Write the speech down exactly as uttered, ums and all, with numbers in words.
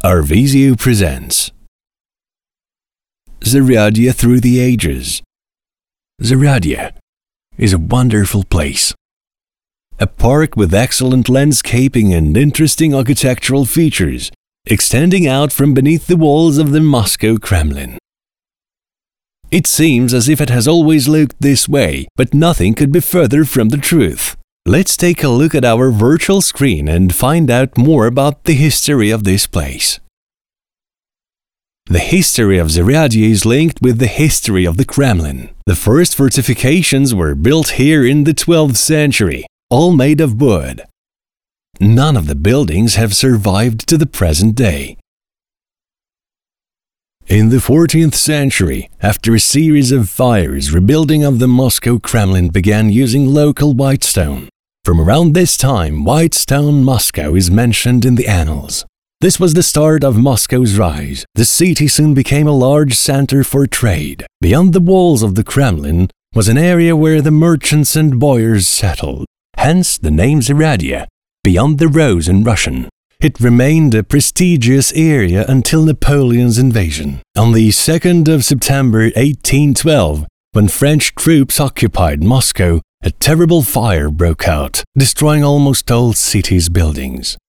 Arvisio presents Zaradia Through the Ages. Zaradia is a wonderful place. A park with excellent landscaping and interesting architectural features, extending out from beneath the walls of the Moscow Kremlin. It seems as if it has always looked this way, but nothing could be further from the truth. Let's take a look at our virtual screen and find out more about the history of this place. The history of Zaradia is linked with the history of the Kremlin. The first fortifications were built here in the twelfth century, all made of wood. None of the buildings have survived to the present day. In the fourteenth century, after a series of fires, rebuilding of the Moscow Kremlin began using local white stone. From around this time, white stone Moscow is mentioned in the annals. This was the start of Moscow's rise. The city soon became a large center for trade. Beyond the walls of the Kremlin was an area where the merchants and boyars settled. Hence the name Zaradia, beyond the rose in Russian. It remained a prestigious area until Napoleon's invasion. On the second of September eighteen twelve, when French troops occupied Moscow, a terrible fire broke out, destroying almost all city's buildings.